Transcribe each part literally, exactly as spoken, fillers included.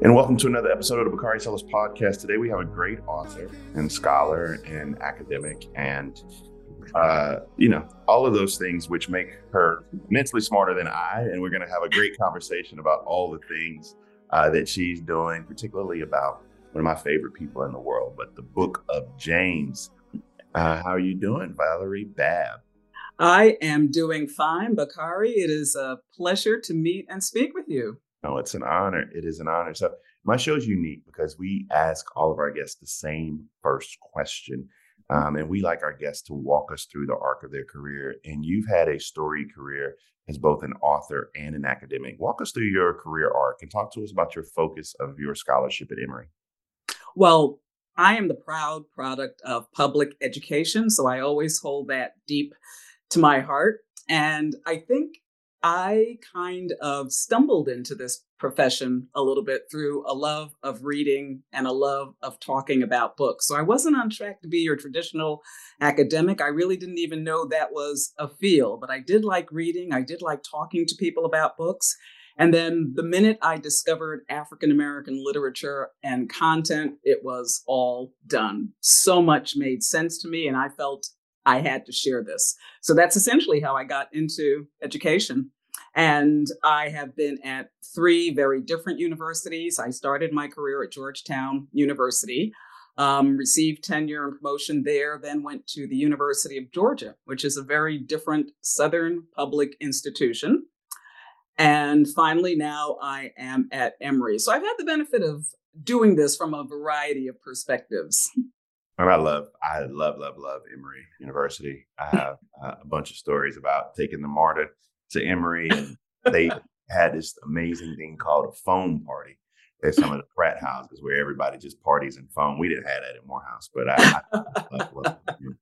And welcome to another episode of the Bakari Sellers Podcast. Today we have a great author and scholar and academic and, uh, you know, all of those things which make her immensely smarter than I. And we're going to have a great conversation about all the things uh, that she's doing, particularly about one of my favorite people in the world, but the Book of James. Uh, how are you doing, Valerie Babb? I am doing fine, Bakari. It is a pleasure to meet and speak with you. Oh, it's an honor. It is an honor. So my show is unique because we ask all of our guests the same first question. Um, and we like our guests to walk us through the arc of their career. And you've had a storied career as both an author and an academic. Walk us through your career arc and talk to us about your focus of your scholarship at Emory. Well, I am the proud product of public education, so I always hold that deep to my heart. And I think I kind of stumbled into this profession a little bit through a love of reading and a love of talking about books. So I wasn't on track to be your traditional academic. I really didn't even know that was a field, but I did like reading. I did like talking to people about books. And then the minute I discovered African-American literature and content, it was all done. So much made sense to me, and I felt I had to share this. So that's essentially how I got into education. And I have been at three very different universities. I started my career at Georgetown University, um, received tenure and promotion there, then went to the University of Georgia, which is a very different Southern public institution. And finally, now I am at Emory. So I've had the benefit of doing this from a variety of perspectives. And I love, I love, love, love Emory University. I have uh, a bunch of stories about taking the MARTA to Emory, and they had this amazing thing called a phone party at some of the frat houses where everybody just parties and phone. We didn't have that at Morehouse, but I, I love, love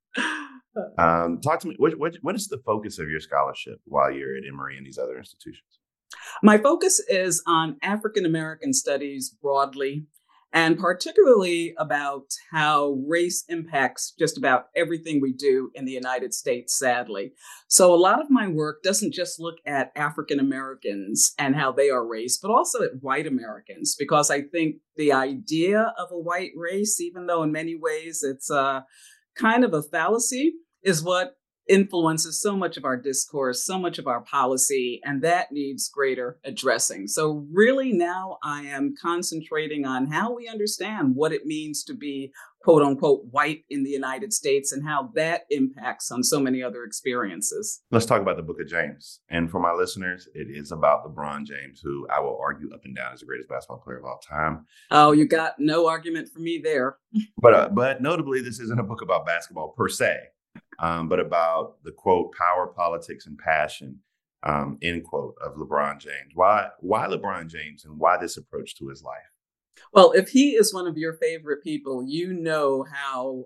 it. Um, talk to me. What, what, what is the focus of your scholarship while you're at Emory and these other institutions? My focus is on African-American studies broadly, and particularly about how race impacts just about everything we do in the United States, sadly. So a lot of my work doesn't just look at African Americans and how they are raced, but also at white Americans, because I think the idea of a white race, even though in many ways it's a kind of a fallacy, is what influences so much of our discourse, so much of our policy, and that needs greater addressing. So really now I am concentrating on how we understand what it means to be quote unquote white in the United States and how that impacts on so many other experiences. Let's talk about the Book of James. And for my listeners, it is about LeBron James, who I will argue up and down is the greatest basketball player of all time. Oh, you got no argument for me there. but uh, but notably, this isn't a book about basketball per se. Um, but about the quote, power, politics, and passion, um, end quote, of LeBron James. Why, why LeBron James and why this approach to his life? Well, if he is one of your favorite people, you know how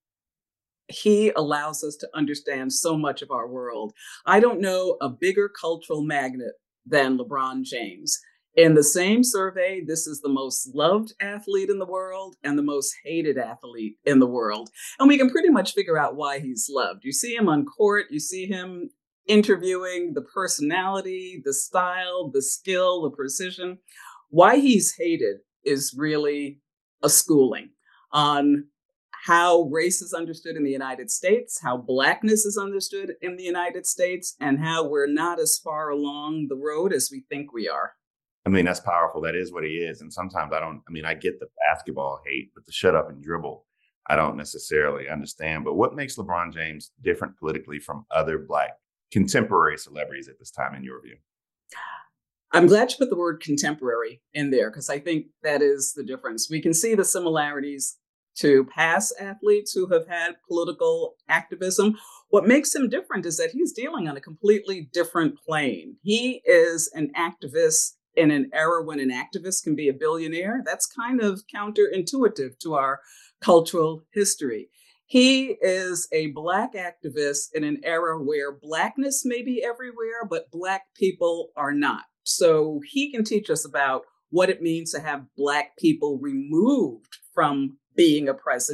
he allows us to understand so much of our world. I don't know a bigger cultural magnet than LeBron James. In the same survey, this is the most loved athlete in the world and the most hated athlete in the world. And we can pretty much figure out why he's loved. You see him on court, you see him interviewing, the personality, the style, the skill, the precision. Why he's hated is really a schooling on how race is understood in the United States, how Blackness is understood in the United States, and how we're not as far along the road as we think we are. I mean, that's powerful. That is what he is. And sometimes I don't, I mean, I get the basketball hate, but the shut up and dribble, I don't necessarily understand. But what makes LeBron James different politically from other Black contemporary celebrities at this time, in your view? I'm glad you put the word contemporary in there, because I think that is the difference. We can see the similarities to past athletes who have had political activism. What makes him different is that he's dealing on a completely different plane. He is an activist in an era when an activist can be a billionaire. That's kind of counterintuitive to our cultural history. He is a Black activist in an era where Blackness may be everywhere, but Black people are not. So he can teach us about what it means to have Black people removed from being a presence,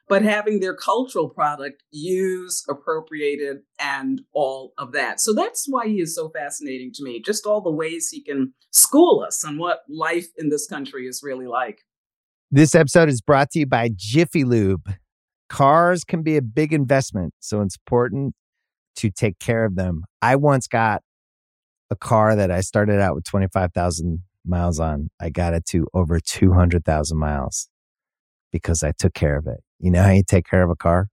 but having their cultural product used, appropriated, and all of that. So that's why he is so fascinating to me, just all the ways he can school us on what life in this country is really like. This episode is brought to you by Jiffy Lube. Cars can be a big investment, so it's important to take care of them. I once got a car that I started out with twenty-five thousand miles on. I got it to over two hundred thousand miles because I took care of it. You know how you take care of a car?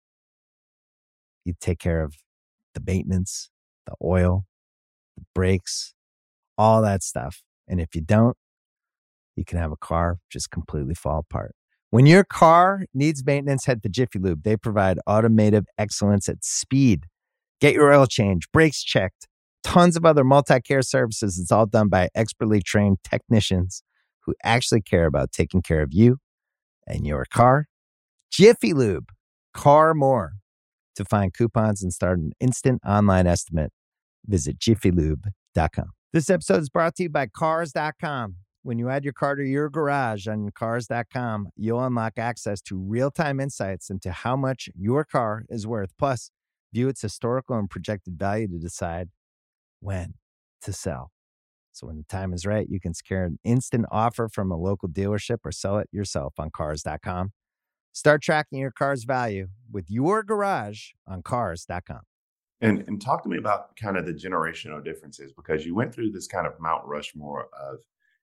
You take care of the maintenance, the oil, the brakes, all that stuff. And if you don't, you can have a car just completely fall apart. When your car needs maintenance, head to Jiffy Lube. They provide automotive excellence at speed. Get your oil change, brakes checked, tons of other multi-care services. It's all done by expertly trained technicians who actually care about taking care of you and your car. Jiffy Lube, car more. To find coupons and start an instant online estimate, visit jiffy lube dot com. This episode is brought to you by cars dot com. When you add your car to your garage on cars dot com, you'll unlock access to real-time insights into how much your car is worth. Plus, view its historical and projected value to decide when to sell. So when the time is right, you can secure an instant offer from a local dealership or sell it yourself on cars dot com. Start tracking your car's value with your garage on cars dot com. And and talk to me about kind of the generational differences, because you went through this kind of Mount Rushmore of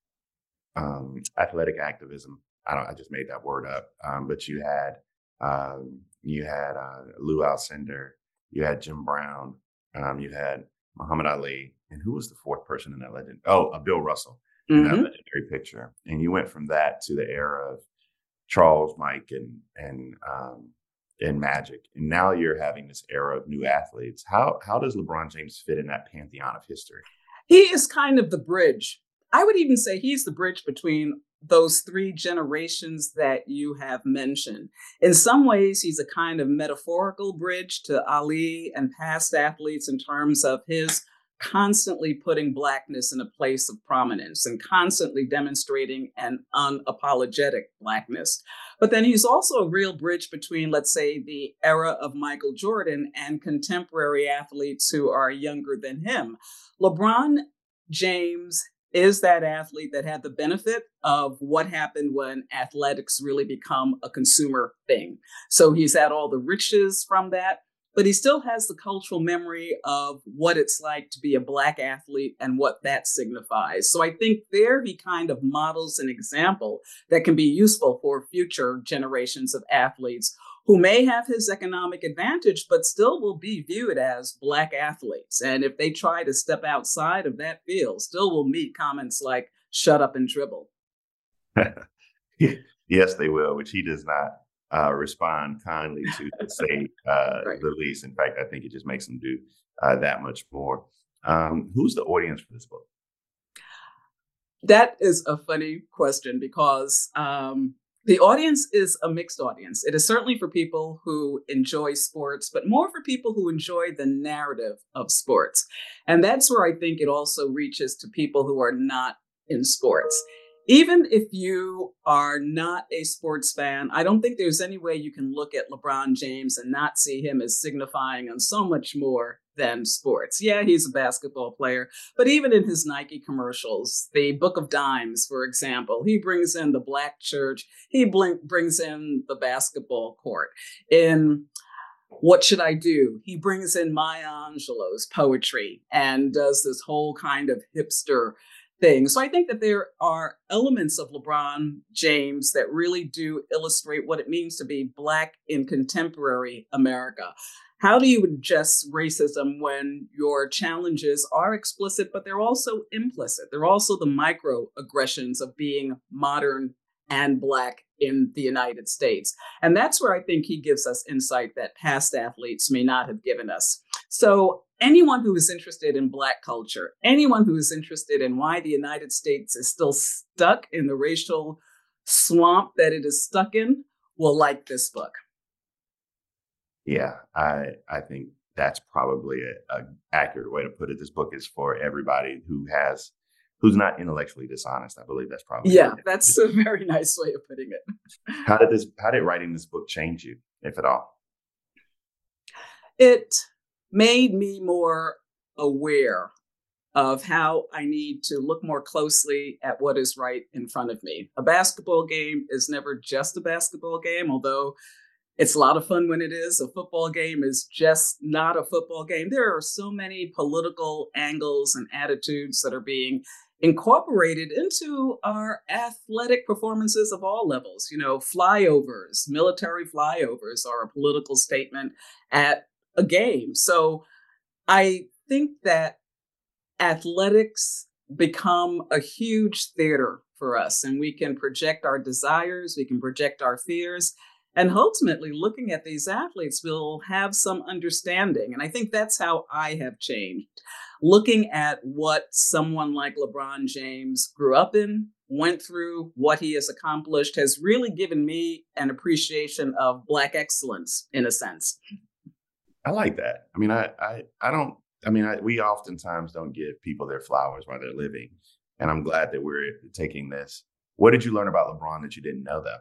um, athletic activism. I don't. I just made that word up. Um, but you had um, you had uh, Lou Alcindor, you had Jim Brown, um, you had Muhammad Ali, and who was the fourth person in that legend? Oh, uh, Bill Russell in Mm-hmm. that legendary picture. And you went from that to the era of Charles, Mike, and and um, and Magic, and now you're having this era of new athletes. How how does LeBron James fit in that pantheon of history? He is kind of the bridge. I would even say he's the bridge between those three generations that you have mentioned. In some ways, he's a kind of metaphorical bridge to Ali and past athletes in terms of his constantly putting Blackness in a place of prominence and constantly demonstrating an unapologetic Blackness. But then he's also a real bridge between, let's say, the era of Michael Jordan and contemporary athletes who are younger than him. LeBron James is that athlete that had the benefit of what happened when athletics really become a consumer thing. So he's had all the riches from that, but he still has the cultural memory of what it's like to be a Black athlete and what that signifies. So I think there he kind of models an example that can be useful for future generations of athletes who may have his economic advantage, but still will be viewed as Black athletes. And if they try to step outside of that field, still will meet comments like, shut up and dribble. Yes, they will, which he does not uh, respond kindly to, to say uh, Right. the least. In fact, I think it just makes him do uh, that much more. Um, who's the audience for this book? That is a funny question because um, the audience is a mixed audience. It is certainly for people who enjoy sports, but more for people who enjoy the narrative of sports. And that's where I think it also reaches to people who are not in sports. Even if you are not a sports fan, I don't think there's any way you can look at LeBron James and not see him as signifying on so much more than sports. Yeah, he's a basketball player, but even in his Nike commercials, the Book of Dimes, for example, he brings in the Black church, he blink, brings in the basketball court. In What Should I Do? He brings in Maya Angelou's poetry and does this whole kind of hipster thing. So I think that there are elements of LeBron James that really do illustrate what it means to be Black in contemporary America. How do you address racism when your challenges are explicit, but they're also implicit? They're also the microaggressions of being modern and Black in the United States. And that's where I think he gives us insight that past athletes may not have given us. So anyone who is interested in Black culture, anyone who is interested in why the United States is still stuck in the racial swamp that it is stuck in will like this book. Yeah, I I think that's probably a, a accurate way to put it. This book is for everybody who has who's not intellectually dishonest. I believe that's probably Yeah, it. that's a very nice way of putting it. How did this how did writing this book change you if at all? It made me more aware of how I need to look more closely at what is right in front of me. A basketball game is never just a basketball game, although it's a lot of fun when it is. A football game is just not a football game. There are so many political angles and attitudes that are being incorporated into our athletic performances of all levels. You know, flyovers, military flyovers are a political statement at a game. So I think that athletics become a huge theater for us, and we can project our desires, we can project our fears, and ultimately looking at these athletes, we'll have some understanding. And I think that's how I have changed. Looking at what someone like LeBron James grew up in, went through, what he has accomplished, has really given me an appreciation of Black excellence in a sense. I like that. I mean, I I, I don't, I mean, I, we oftentimes don't give people their flowers while they're living. And I'm glad that we're taking this. What did you learn about LeBron that you didn't know, though?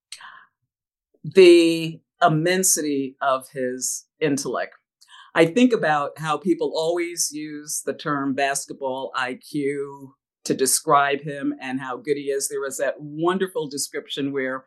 The immensity of his intellect. I think about how people always use the term basketball I Q to describe him and how good he is. There was that wonderful description where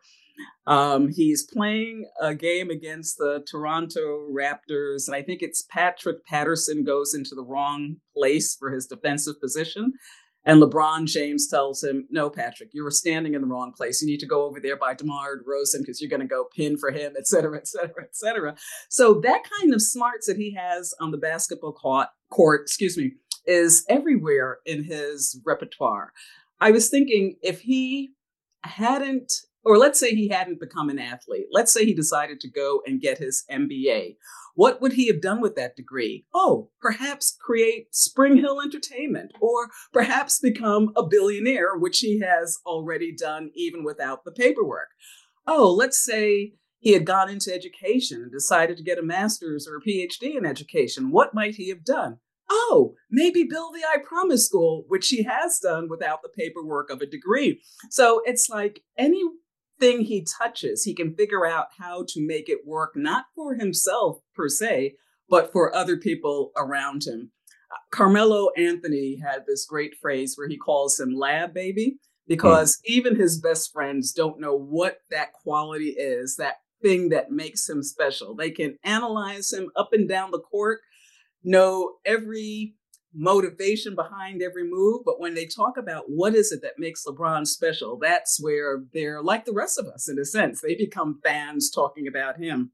um, he's playing a game against the Toronto Raptors, and I think it's Patrick Patterson goes into the wrong place for his defensive position. And LeBron James tells him, no, Patrick, you were standing in the wrong place. You need to go over there by DeMar DeRozan because you're going to go pin for him, et cetera, et cetera, et cetera. So that kind of smarts that he has on the basketball court, court, excuse me, is everywhere in his repertoire. I was thinking if he hadn't, or let's say he hadn't become an athlete, let's say he decided to go and get his M B A. What would he have done with that degree? Oh, perhaps create Spring Hill Entertainment, or perhaps become a billionaire, which he has already done even without the paperwork. Oh, let's say he had gone into education and decided to get a master's or a P H D in education. What might he have done? Oh, maybe build the I Promise School, which he has done without the paperwork of a degree. So it's like any thing he touches, he can figure out how to make it work, not for himself per se, but for other people around him. Carmelo Anthony had this great phrase where he calls him lab baby, because mm. even his best friends don't know what that quality is, that thing that makes him special. They can analyze him up and down the court, know every motivation behind every move, but when they talk about what is it that makes LeBron special, that's where they're like the rest of us in a sense. They become fans talking about him.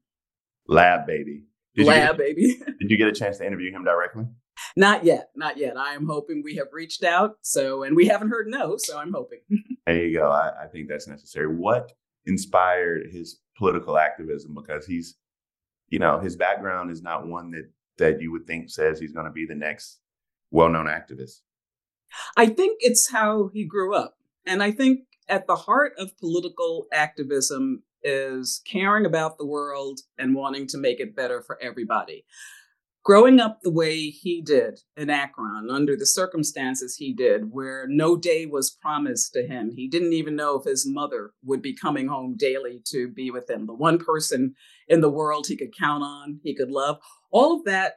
Lab baby. Did Lab you get, baby. Did you get a chance to interview him directly? Not yet, not yet. I am hoping. We have reached out, so and we haven't heard no, so I'm hoping. There you go. I, I think that's necessary. What inspired his political activism? Because he's, you know, his background is not one that that you would think says he's going to be the next well-known activist. I think it's how he grew up. And I think at the heart of political activism is caring about the world and wanting to make it better for everybody. Growing up the way he did in Akron, under the circumstances he did, where no day was promised to him. He didn't even know if his mother would be coming home daily to be with him. The one person in the world he could count on, he could love. All of that,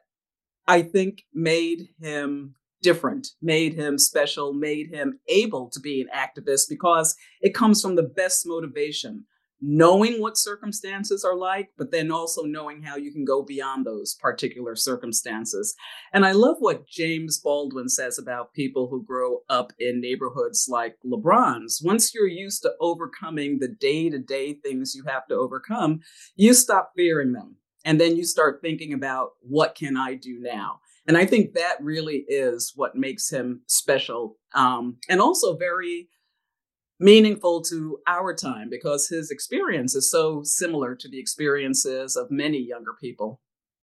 I think, made him different, made him special, made him able to be an activist, because it comes from the best motivation, knowing what circumstances are like, but then also knowing how you can go beyond those particular circumstances. And I love what James Baldwin says about people who grow up in neighborhoods like LeBron's. Once you're used to overcoming the day-to-day things you have to overcome, you stop fearing them. And then you start thinking about, what can I do now? And I think that really is what makes him special, um, and also very meaningful to our time, because his experience is so similar to the experiences of many younger people.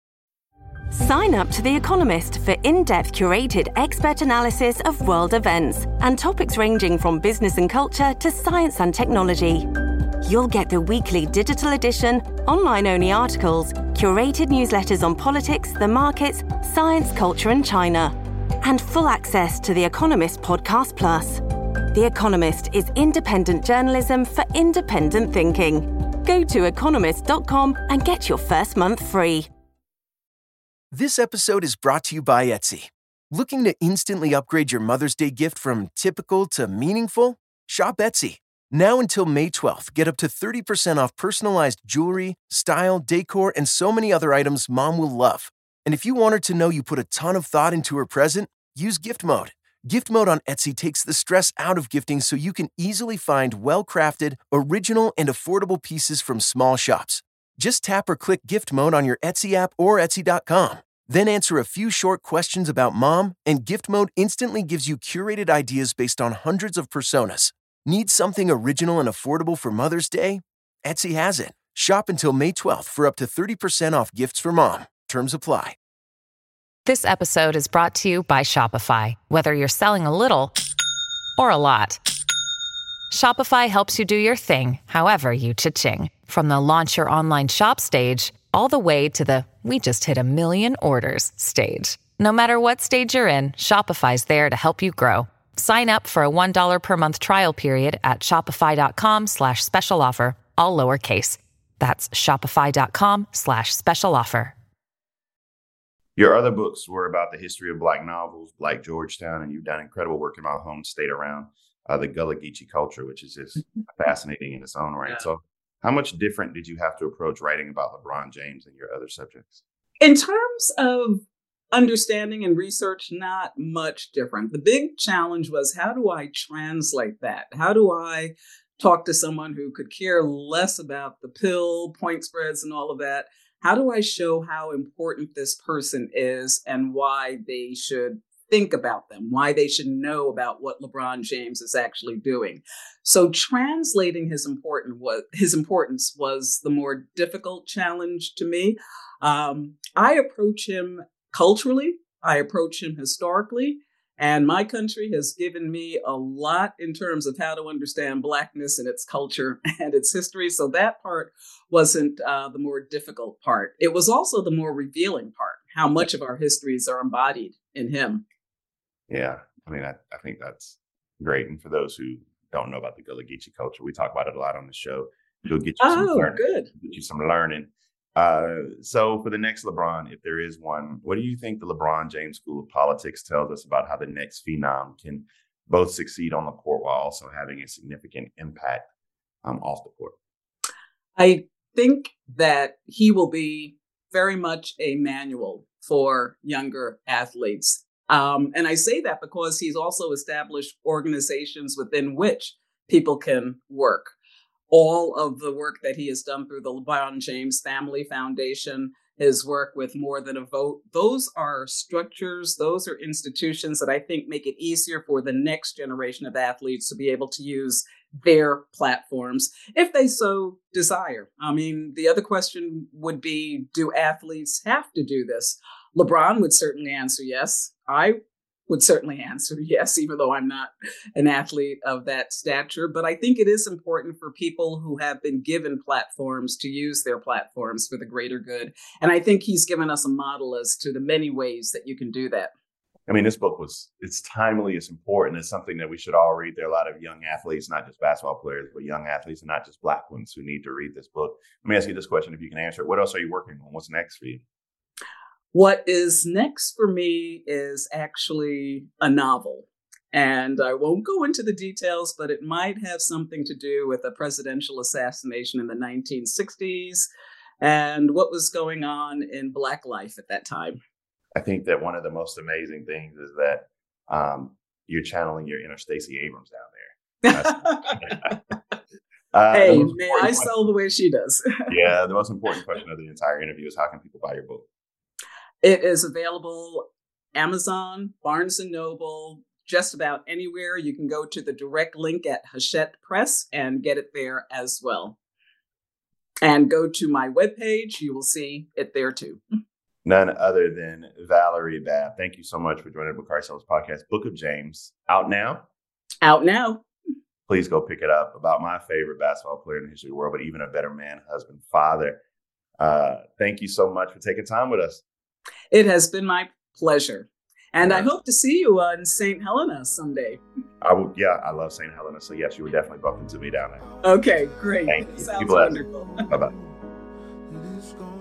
Sign up to The Economist for in-depth curated expert analysis of world events and topics ranging from business and culture to science and technology. You'll get the weekly digital edition, online-only articles, curated newsletters on politics, the markets, science, culture, and China, and full access to The Economist Podcast Plus. The Economist is independent journalism for independent thinking. Go to economist dot com and get your first month free. This episode is brought to you by Etsy. Looking to instantly upgrade your Mother's Day gift from typical to meaningful? Shop Etsy. Now until May twelfth, get up to thirty percent off personalized jewelry, style, decor, and so many other items Mom will love. And if you want her to know you put a ton of thought into her present, use gift mode. Gift mode on Etsy takes the stress out of gifting so you can easily find well-crafted, original, and affordable pieces from small shops. Just tap or click gift mode on your Etsy app or Etsy dot com. Then answer a few short questions about Mom, and gift mode instantly gives you curated ideas based on hundreds of personas. Need something original and affordable for Mother's Day? Etsy has it. Shop until May twelfth for up to thirty percent off gifts for Mom. Terms apply. This episode is brought to you by Shopify. Whether you're selling a little or a lot, Shopify helps you do your thing, however you cha-ching. From the launch your online shop stage, all the way to the we just hit a million orders stage. No matter what stage you're in, Shopify's there to help you grow. Sign up for a one dollar per month trial period at shopify.com slash special offer, all lowercase. That's shopify.com slash special offer. Your other books were about the history of Black novels, Black Georgetown, and you've done incredible work in my home state around uh, the Gullah Geechee culture, which is just fascinating in its own right. Yeah. So how much different did you have to approach writing about LeBron James and your other subjects? In terms of understanding and research, not much different. The big challenge was, how do I translate that? How do I talk to someone who could care less about the pill, point spreads, and all of that? How do I show how important this person is and why they should think about them, why they should know about what LeBron James is actually doing? So translating his important was his importance was the more difficult challenge to me. Um, I approach him culturally, I approach him historically, and my country has given me a lot in terms of how to understand Blackness and its culture and its history. So that part wasn't uh, the more difficult part. It was also the more revealing part, how much of our histories are embodied in him. Yeah, I mean, I, I think that's great. And for those who don't know about the Gullah Geechee culture, we talk about it a lot on the show. It'll get you some oh, learning. good. Get you some learning. Uh, so for the next LeBron, if there is one, what do you think the LeBron James School of Politics tells us about how the next phenom can both succeed on the court while also having a significant impact um, off the court? I think that he will be very much a manual for younger athletes. Um, and I say that because he's also established organizations within which people can work. All of the work that he has done through the LeBron James Family Foundation, his work with More Than a Vote, those are structures, those are institutions that I think make it easier for the next generation of athletes to be able to use their platforms if they so desire. I mean, the other question would be, do athletes have to do this? LeBron would certainly answer yes. I would certainly answer yes, even though I'm not an athlete of that stature. But I think it is important for people who have been given platforms to use their platforms for the greater good. And I think he's given us a model as to the many ways that you can do that. I mean, this book was, it's timely, it's important. It's something that we should all read. There are a lot of young athletes, not just basketball players, but young athletes and not just Black ones who need to read this book. Let me ask you this question, if you can answer it. What else are you working on? What's next for you? What is next for me is actually a novel. And I won't go into the details, but it might have something to do with a presidential assassination in the nineteen sixties and what was going on in Black life at that time. I think that one of the most amazing things is that um, you're channeling your inner Stacey Abrams down there. uh, hey, the may I sell the way she does. Yeah, the most important question of the entire interview is, how can people buy your book? It is available Amazon, Barnes and Noble, just about anywhere. You can go to the direct link at Hachette Press and get it there as well. And go to my webpage. You will see it there too. None other than Valerie Bath. Thank you so much for joining the Book Ourselves podcast. Book of James, out now? Out now. Please go pick it up. About my favorite basketball player in the history of the world, but even a better man, husband, father. Uh, thank you so much for taking time with us. It has been my pleasure. And Yeah. I hope to see you uh, in Saint Helena someday. I would, yeah, I love Saint Helena. So yes, you would definitely bump into me down there. Okay, great. Thank you. Sounds Be blessed. wonderful. Bye bye.